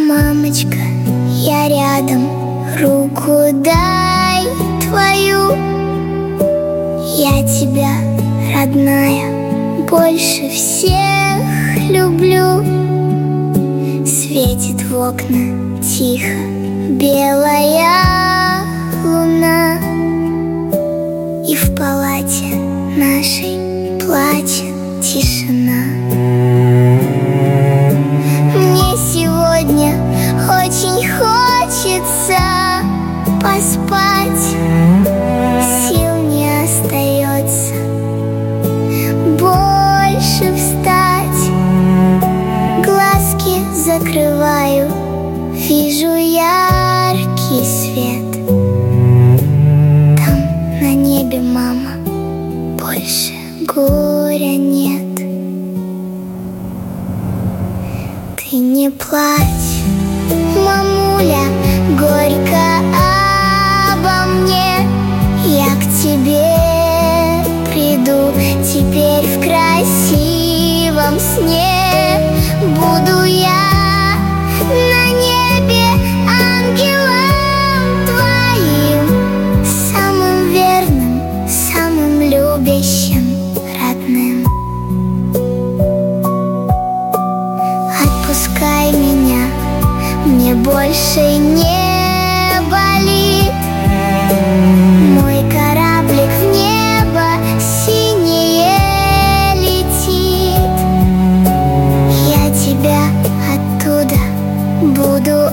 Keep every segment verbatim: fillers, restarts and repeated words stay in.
Мамочка, я рядом, руку дай твою. Я тебя, родная, больше всех люблю. Светит в окна тихо белая луна, и в палате нашей плачет тишина. Мне сегодня очень хочется поспать, сил не остается больше встать. Глазки закрываю, вижу яркий свет. Там на небе, мама, больше горя нет. Ты не плачь, мамуля, горько обо мне. Я к тебе приду теперь в красивом сне. Буду я на небе ангелом твоим, самым верным, самым любящим, родным. Отпускай меня, мне больше не болит. Мой кораблик в небо синее летит. Я тебя оттуда буду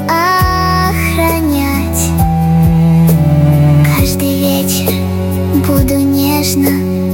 охранять. Каждый вечер буду нежно